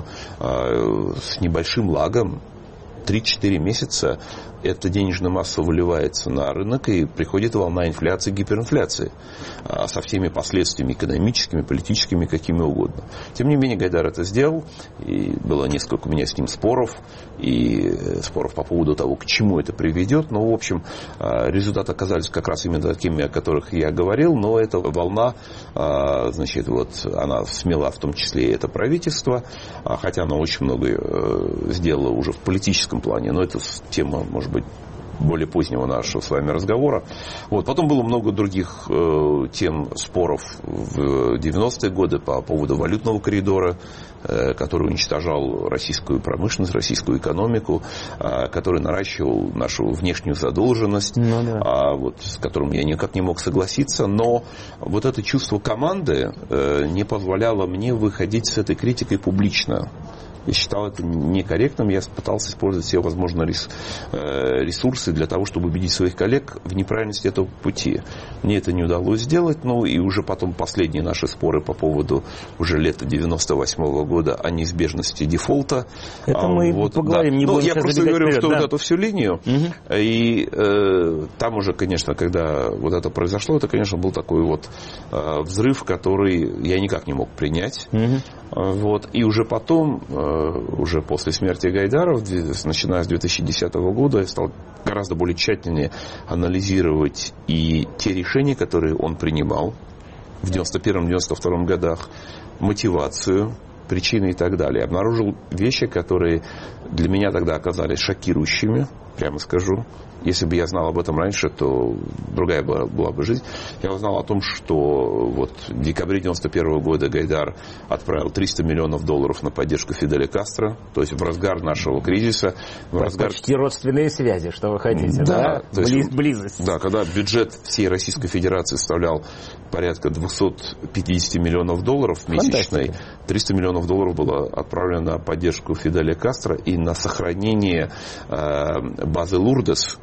с небольшим лагом 3-4 месяца эта денежная масса выливается на рынок, и приходит волна инфляции, гиперинфляции со всеми последствиями экономическими, политическими, какими угодно. Тем не менее, Гайдар это сделал, и было несколько у меня с ним споров, и споров по поводу того, к чему это приведет. Но, в общем, результаты оказались как раз именно такими, о которых я говорил, но эта волна, значит, вот, она смела в том числе и это правительство, хотя она очень много сделала уже в политическом плане, но это тема, может быть, более позднего нашего с вами разговора. Вот. Потом было много других тем споров в 90-е годы по поводу валютного коридора, который уничтожал российскую промышленность, российскую экономику, который наращивал нашу внешнюю задолженность, вот, с которым я никак не мог согласиться. Но вот это чувство команды не позволяло мне выходить с этой критикой публично. Я считал это некорректным, я пытался использовать все возможные ресурсы для того, чтобы убедить своих коллег в неправильности этого пути. Мне это не удалось сделать, ну и уже потом последние наши споры по поводу уже лета 98-го года о неизбежности дефолта. Это мы вот, поговорим, да. Не будем. Я просто говорю, что вот эту всю линию, и там уже, конечно, когда вот это произошло, это, конечно, был такой вот взрыв, который я никак не мог принять. Вот. И уже потом, уже после смерти Гайдара, начиная с 2010 года, я стал гораздо более тщательнее анализировать и те решения, которые он принимал в 91-92 годах, мотивацию, причины и так далее. Обнаружил вещи, которые для меня тогда оказались шокирующими, прямо скажу. Если бы я знал об этом раньше, то другая была бы жизнь. Я узнал о том, что вот в декабре 1991 года Гайдар отправил $300 миллионов на поддержку Фиделя Кастро, то есть в разгар нашего кризиса. Почти родственные связи, что вы хотите, да? Близость. Да, когда бюджет всей Российской Федерации составлял порядка $250 миллионов месячной, $300 миллионов было отправлено на поддержку Фиделя Кастро и на сохранение базы Лурдес,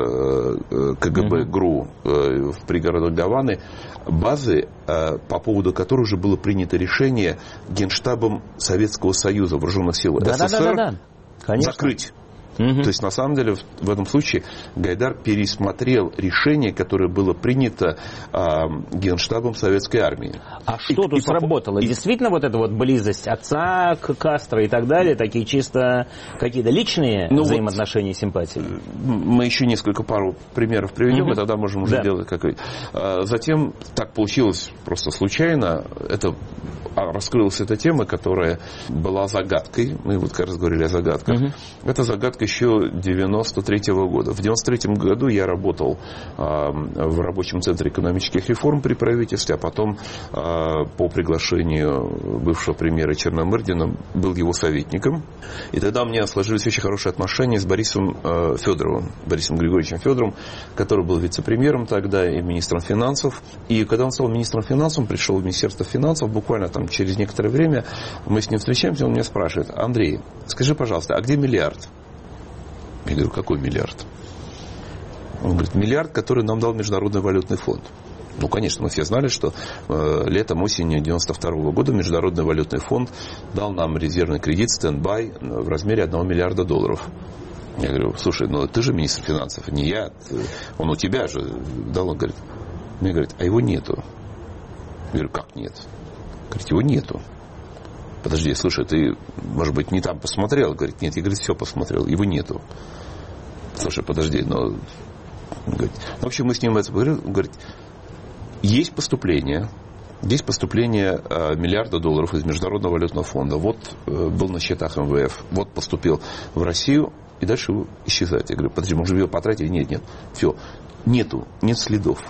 КГБ ГРУ в пригородах Гаваны, базы, по поводу которой уже было принято решение Генштабом Советского Союза Вооруженных сил СССР закрыть. То есть, на самом деле, в этом случае Гайдар пересмотрел решение, которое было принято Генштабом Советской Армии. А что тут сработало? Действительно, вот эта вот близость отца к Кастро и так далее, такие чисто какие-то личные взаимоотношения, симпатии? Мы еще пару примеров приведем, и тогда можем уже делать какой-то. Затем так получилось просто случайно. Раскрылась эта тема, которая была загадкой. Мы вот как раз говорили о загадках. Это загадка еще 93-го года. В 93-м году я работал в рабочем центре экономических реформ при правительстве, а потом по приглашению бывшего премьера Черномырдина был его советником. И тогда у меня сложились очень хорошие отношения с Борисом Федоровым, Борисом Григорьевичем Федоровым, который был вице-премьером тогда и министром финансов. И когда он стал министром финансов, пришел в Министерство финансов, буквально там через некоторое время мы с ним встречаемся, он меня спрашивает: Андрей, скажи, пожалуйста, а где миллиард? Я говорю: какой миллиард? Он говорит: миллиард, который нам дал Международный валютный фонд. Ну, конечно, мы все знали, что летом, осенью 1992 года Международный валютный фонд дал нам резервный кредит стендбай в размере $1 миллиарда. Я говорю: слушай, ну ты же министр финансов, не я. Он у тебя же дал. Он говорит, мне говорит: а его нету. Я говорю: как нет? Говорит: его нету. Подожди, слушай, ты, может быть, не там посмотрел? Говорит: нет, я, говорит, все посмотрел, его нету. Слушай, подожди, но... Говорит, в общем, мы с ним это поговорили. Он говорит: есть поступление Есть поступление миллиарда долларов из Международного валютного фонда. Вот был на счетах МВФ. Вот поступил в Россию, и дальше исчезает. Я говорю, подожди, мы же его потратили? Нет. Все. Нет следов.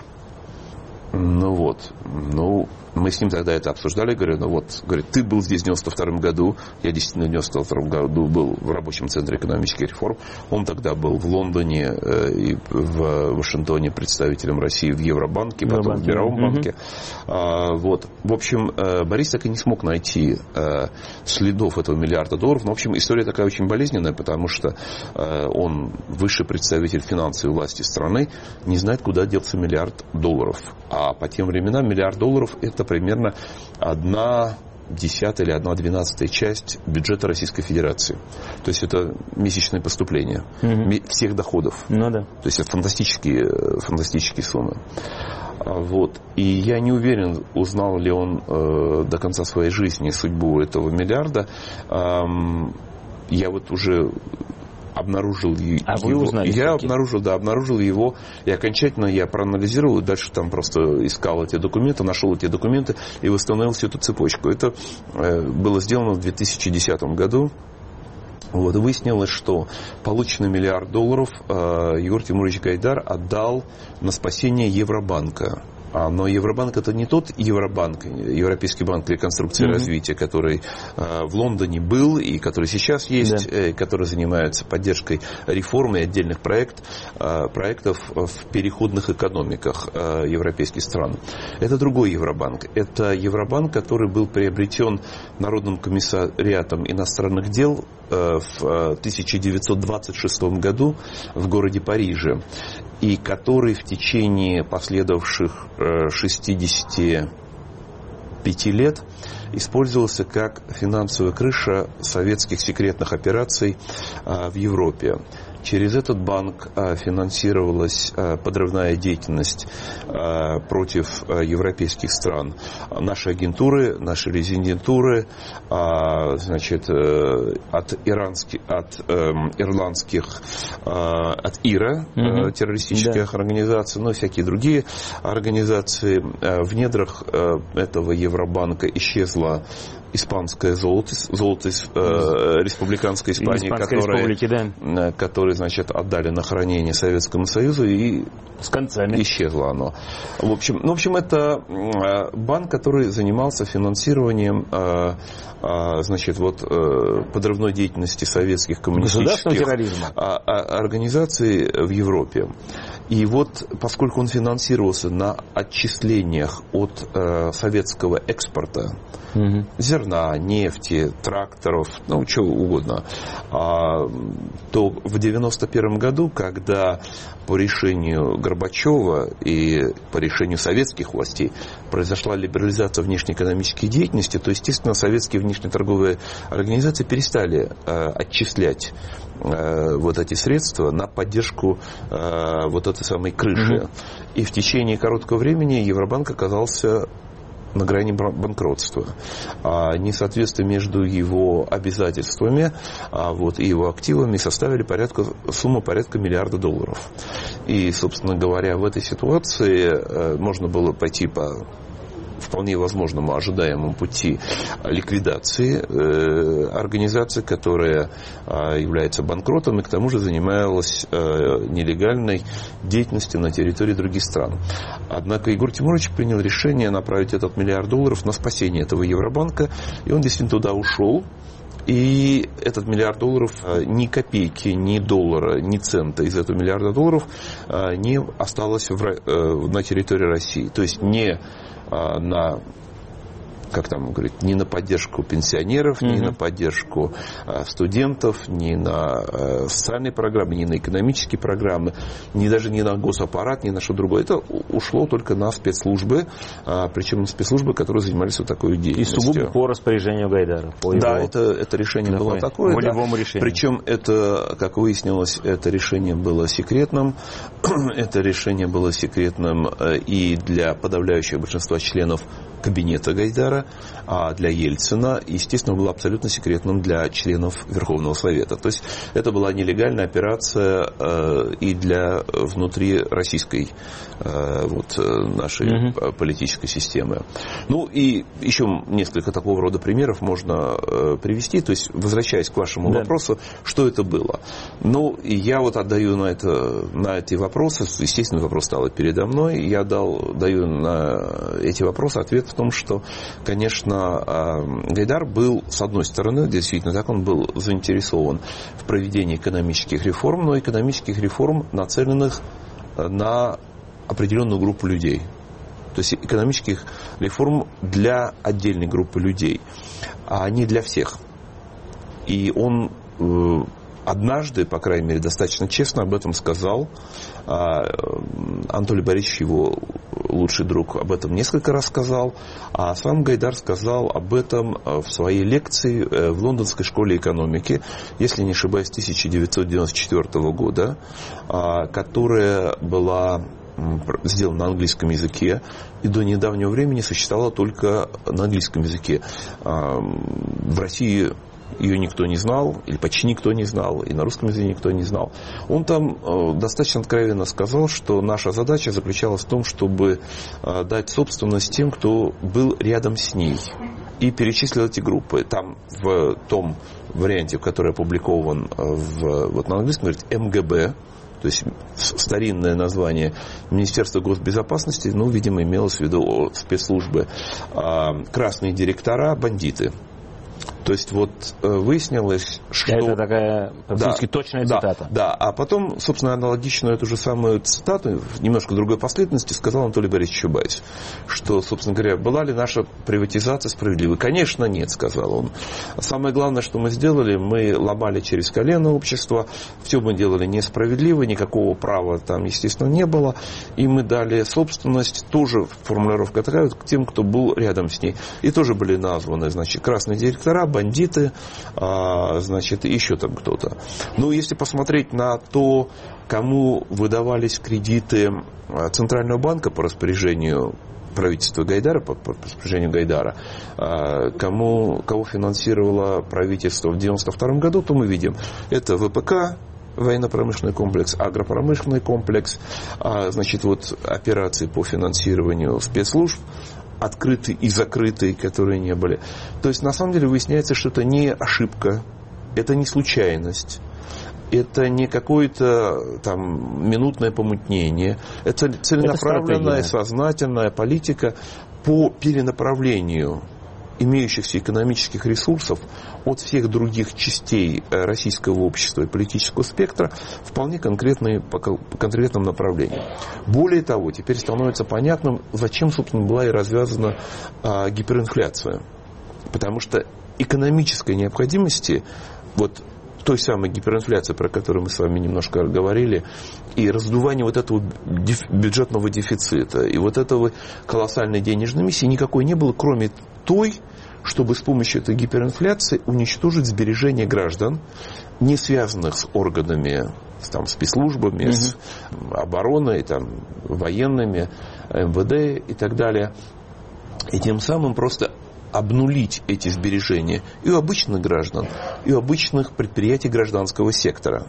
Мы с ним тогда это обсуждали, говорит, ты был здесь в 92 году, я действительно в 92 году был в рабочем центре экономических реформ, он тогда был в Лондоне и в Вашингтоне представителем России в Евробанке, потом в Мировом банке. В общем, Борис так и не смог найти следов этого миллиарда долларов. Но, в общем, история такая очень болезненная, потому что он высший представитель финансовой власти страны, не знает, куда делся миллиард долларов. А по тем временам миллиард долларов – это примерно 1/10 или 1/12 часть бюджета Российской Федерации. То есть это месячное поступление всех доходов. То есть это фантастические суммы. И я не уверен, узнал ли он до конца своей жизни судьбу этого миллиарда. Я уже обнаружил обнаружил его, и окончательно я проанализировал, и дальше там просто искал эти документы, нашел эти документы и восстановил всю эту цепочку. Это было сделано в 2010 году. И выяснилось, что полученный миллиард долларов Егор Тимурович Гайдар отдал на спасение Евробанка. Но Евробанк — это не тот Евробанк, Европейский банк реконструкции и развития, который в Лондоне был и который сейчас есть, который занимается поддержкой реформ и отдельных проектов в переходных экономиках европейских стран. Это другой Евробанк. Это Евробанк, который был приобретен Народным комиссариатом иностранных дел в 1926 году в городе Париже, и который в течение последовавших 65 лет использовался как финансовая крыша советских секретных операций в Европе. Через этот банк финансировалась подрывная деятельность против европейских стран. Наши агентуры, наши резидентуры, от ИРА, террористических организаций, но и всякие другие организации. В недрах этого Евробанка исчезло испанское золото республиканской Испании, которое, отдали на хранение Советскому Союзу, и с концами исчезло оно. В общем, это банк, который занимался финансированием подрывной деятельности советских коммунистических организаций в Европе. И поскольку он финансировался на отчислениях от советского экспорта, зерна, нефти, тракторов, чего угодно, то в 1991 году, когда по решению Горбачева и по решению советских властей произошла либерализация внешнеэкономической деятельности, то, естественно, советские внешнеторговые организации перестали отчислять эти средства на поддержку этой самой крыши. И в течение короткого времени Евробанк оказался на грани банкротства. Несоответствие между его обязательствами и его активами составили сумму порядка миллиарда долларов. И, собственно говоря, в этой ситуации можно было пойти по вполне возможному ожидаемому пути ликвидации организации, которая является банкротом и к тому же занималась нелегальной деятельностью на территории других стран. Однако Егор Тимурович принял решение направить этот миллиард долларов на спасение этого Евробанка, и он действительно туда ушел. И этот миллиард долларов, ни копейки, ни доллара, ни цента из этого миллиарда долларов не осталось на территории России. То есть не на, не на поддержку пенсионеров, не на поддержку студентов, не на социальные программы, не на экономические программы, даже не на госаппарат, ни на что другое. Это ушло только на спецслужбы, причем на спецслужбы, которые занимались такой деятельностью. И сугубо по распоряжению Гайдара. Это решение было такое. Волевому решению. Причем это, как выяснилось, это решение было секретным. Это решение было секретным и для подавляющего большинства членов кабинета Гайдара, а для Ельцина, естественно, был абсолютно секретным для членов Верховного Совета. То есть это была нелегальная операция и для внутри российской нашей политической системы. Ну и еще несколько такого рода примеров можно привести. То есть, возвращаясь к вашему вопросу, что это было? Ну, я вот отдаю на эти вопросы, естественно, вопрос стал передо мной, я даю на эти вопросы ответ в том, что, конечно, Гайдар был, с одной стороны, действительно так, он был заинтересован в проведении экономических реформ, но экономических реформ, нацеленных на определенную группу людей. То есть экономических реформ для отдельной группы людей, а не для всех. И он однажды, по крайней мере, достаточно честно об этом сказал. Анатолий Борисович, его лучший друг, об этом несколько раз сказал. А сам Гайдар сказал об этом в своей лекции в Лондонской школе экономики, если не ошибаюсь, 1994 года, которая была сделана на английском языке и до недавнего времени существовала только на английском языке. В России ее никто не знал, или почти никто не знал, и на русском языке никто не знал. Он там достаточно откровенно сказал, что наша задача заключалась в том, чтобы дать собственность тем, кто был рядом с ней. И перечислил эти группы. Там в том варианте, который опубликован на английском, говорит МГБ, то есть старинное название Министерства госбезопасности, видимо, имелось в виду спецслужбы, красные директора, бандиты. То есть выяснилось, что... Это такая практически точная цитата. Да, а потом, собственно, аналогичную эту же самую цитату, в немножко другой последовательности, сказал Анатолий Борисович Чубайс. Что, собственно говоря, была ли наша приватизация справедливой? Конечно, нет, сказал он. Самое главное, что мы сделали, мы ломали через колено общество, все мы делали несправедливо, никакого права там, естественно, не было, и мы дали собственность, тоже формулировка такая, к тем, кто был рядом с ней. И тоже были названы, значит, красные директора, бандиты, значит, еще там кто-то. Ну, если посмотреть на то, кому выдавались кредиты Центрального банка по распоряжению правительства Гайдара, по распоряжению Гайдара, кого финансировало правительство в 1992 году, то мы видим, это ВПК, военно-промышленный комплекс, агропромышленный комплекс, значит, операции по финансированию спецслужб, открытые и закрытые, которые не были. То есть, на самом деле, выясняется, что это не ошибка, это не случайность, это не какое-то там минутное помутнение, это целенаправленная, сознательная политика по перенаправлению имеющихся экономических ресурсов от всех других частей российского общества и политического спектра вполне по конкретным направлениям. Более того, теперь становится понятным, зачем, собственно, была и развязана гиперинфляция. Потому что экономической необходимости, той самой гиперинфляции, про которую мы с вами немножко говорили, и раздувание этого бюджетного дефицита, и этого колоссальной денежной миссии никакой не было, кроме той, чтобы с помощью этой гиперинфляции уничтожить сбережения граждан, не связанных с органами, спецслужбами, с обороной, военными, МВД и так далее. И тем самым просто обнулить эти сбережения и у обычных граждан, и у обычных предприятий гражданского сектора.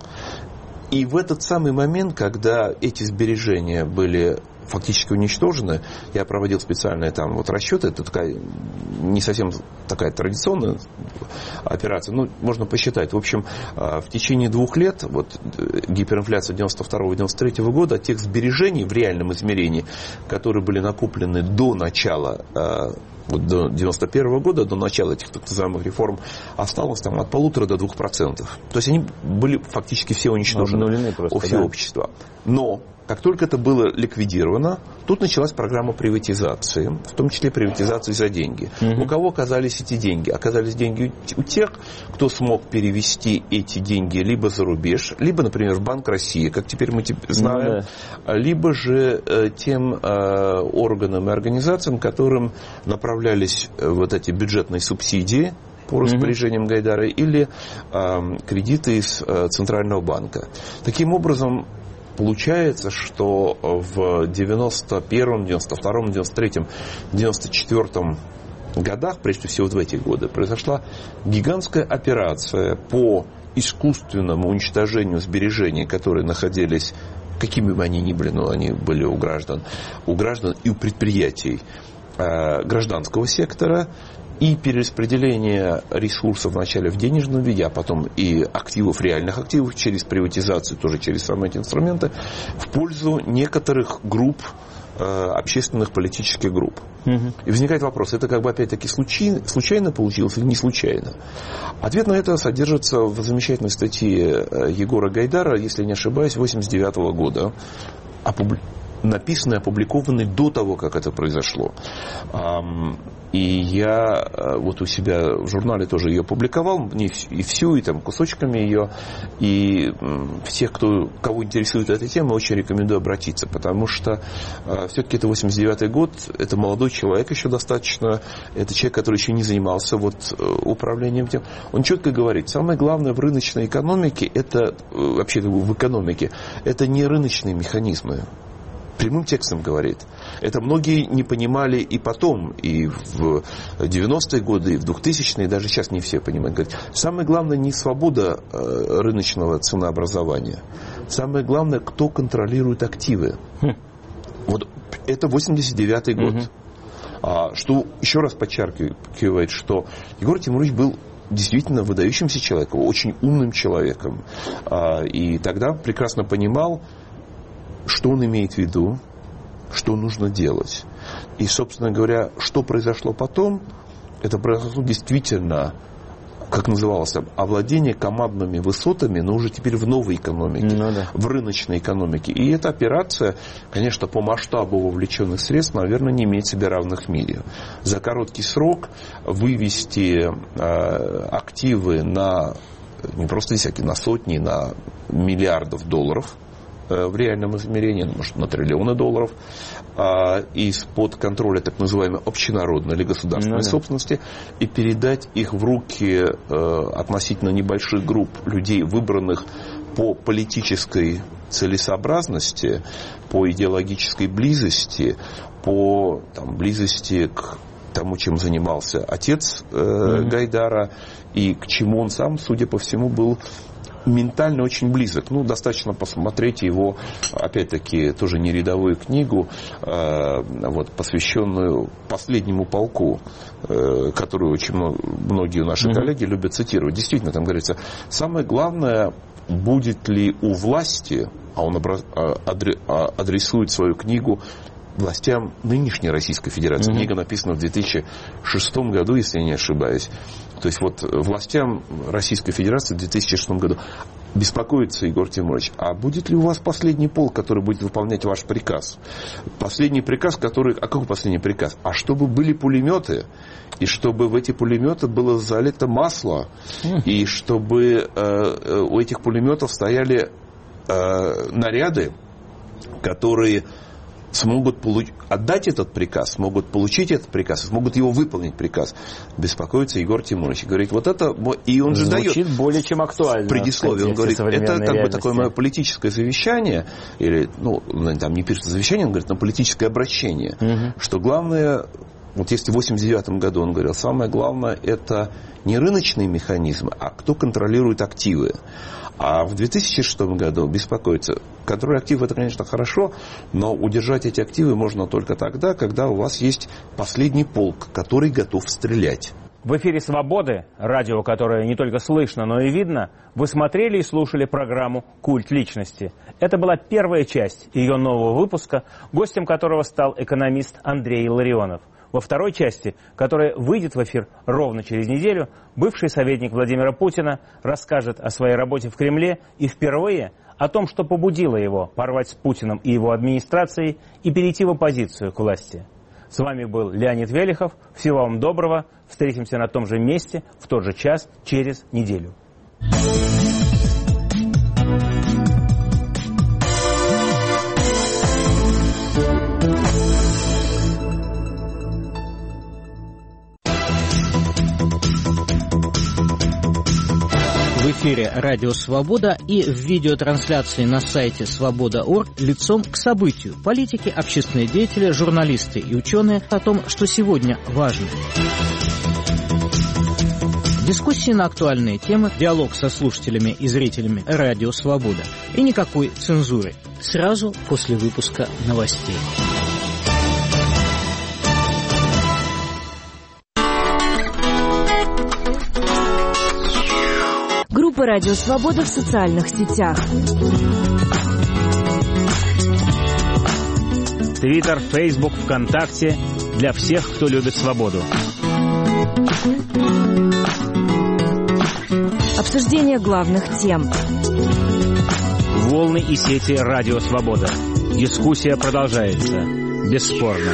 И в этот самый момент, когда эти сбережения были фактически уничтожены, я проводил специальные расчеты, это не совсем такая традиционная операция, можно посчитать. В общем, в течение 2 лет, гиперинфляция 92-93 года, от тех сбережений в реальном измерении, которые были накоплены до начала до 91 года, до начала этих так называемых реформ, осталось от 1,5 до 2%. То есть они были фактически все уничтожены у всего общества. Но как только это было ликвидировано, тут началась программа приватизации, в том числе приватизации за деньги. У кого оказались эти деньги? Оказались деньги у тех, кто смог перевести эти деньги либо за рубеж, либо, например, в Банк России, как теперь мы знаем, либо же тем органам и организациям, которым направлялись эти бюджетные субсидии по распоряжениям Гайдара или кредиты из Центрального банка. Таким образом, получается, что в 91-м, 92-м, 93-м, 94-м годах, прежде всего в эти годы, произошла гигантская операция по искусственному уничтожению сбережений, которые находились, какими бы они ни были, но они были у граждан и у предприятий гражданского сектора, и перераспределение ресурсов вначале в денежном виде, а потом и активов, реальных активов, через приватизацию, тоже через самые эти инструменты, в пользу некоторых групп, общественных политических групп. И возникает вопрос, это как бы опять-таки случайно получилось или не случайно? Ответ на это содержится в замечательной статье Егора Гайдара, если не ошибаюсь, 1989 года, написанной, опубликованной до того, как это произошло. И я вот у себя в журнале тоже ее публиковал, и всю, и там кусочками ее. И всех, кого интересует эта тема, очень рекомендую обратиться, потому что все-таки это 89-й год, это молодой человек еще достаточно, это человек, который еще не занимался управлением тем. Он четко говорит, самое главное в рыночной экономике, это вообще в экономике, это не рыночные механизмы. Прямым текстом говорит. Это многие не понимали и потом, и в 90-е годы, и в 2000-е, даже сейчас не все понимают. Говорит, самое главное не свобода рыночного ценообразования. Самое главное, кто контролирует активы. Вот это 89-й год. Что еще раз подчеркивает, что Егор Тимурович был действительно выдающимся человеком, очень умным человеком. И тогда прекрасно понимал, что он имеет в виду, что нужно делать. И, собственно говоря, что произошло потом, это произошло действительно, как называлось, овладение командными высотами, но уже теперь в новой экономике, в рыночной экономике. И эта операция, конечно, по масштабу вовлеченных средств, наверное, не имеет себе равных в мире. За короткий срок вывести активы на, не просто десятки, на сотни, на миллиардов долларов, в реальном измерении, может, на триллионы долларов, из-под контроля так называемой общенародной или государственной собственности, и передать их в руки относительно небольших групп людей, выбранных по политической целесообразности, по идеологической близости, по близости к тому, чем занимался отец Гайдара, и к чему он сам, судя по всему, был ментально очень близок. Достаточно посмотреть его, опять-таки, тоже не рядовую книгу, посвященную последнему полку, которую очень многие наши коллеги любят цитировать. Действительно, там говорится, самое главное, будет ли у власти, а он адресует свою книгу властям нынешней Российской Федерации. Книга написана в 2006 году, если я не ошибаюсь. То есть властям Российской Федерации в 2006 году беспокоится Егор Тимурович, а будет ли у вас последний полк, который будет выполнять ваш приказ? Последний приказ, который... А какой последний приказ? А чтобы были пулеметы, и чтобы в эти пулеметы было залито масло, и чтобы у этих пулеметов стояли наряды, которые смогут отдать этот приказ, смогут получить этот приказ, смогут его выполнить приказ. Беспокоится Егор Тимурович. Говорит, вот это... И он же дает... Звучит более чем актуально. Предисловие. Он говорит, это как бы такое мое политическое завещание, или, там не пишется завещание, он говорит, но политическое обращение, что главное... Вот если в 1989 году он говорил, самое главное это не рыночные механизмы, а кто контролирует активы. А в 2006 году беспокоиться. Контроль активов это, конечно, хорошо, но удержать эти активы можно только тогда, когда у вас есть последний полк, который готов стрелять. В эфире «Свободы», радио, которое не только слышно, но и видно, вы смотрели и слушали программу «Культ личности». Это была первая часть ее нового выпуска, гостем которого стал экономист Андрей Илларионов. Во второй части, которая выйдет в эфир ровно через неделю, бывший советник Владимира Путина расскажет о своей работе в Кремле и впервые о том, что побудило его порвать с Путиным и его администрацией и перейти в оппозицию к власти. С вами был Леонид Велихов. Всего вам доброго. Встретимся на том же месте, в тот же час, через неделю. Вы в эфире «Радио Свобода» и в видеотрансляции на сайте свобода.орг лицом к событию. Политики, общественные деятели, журналисты и ученые о том, что сегодня важно. Дискуссии на актуальные темы, диалог со слушателями и зрителями «Радио Свобода». И никакой цензуры. Сразу после выпуска новостей. Группа «Радио Свобода» в социальных сетях. Твиттер, Фейсбук, ВКонтакте для всех, кто любит свободу. Обсуждение главных тем. Волны и сети «Радио Свобода». Дискуссия продолжается. Бесспорно.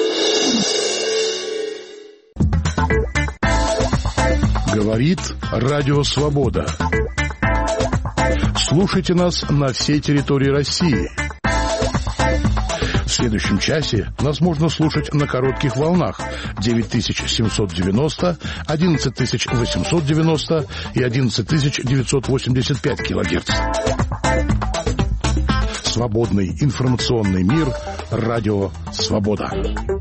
Говорит «Радио Свобода». Слушайте нас на всей территории России. В следующем часе нас можно слушать на коротких волнах 9790, 11890 и 11985 килогерц. Свободный информационный мир. Радио Свобода.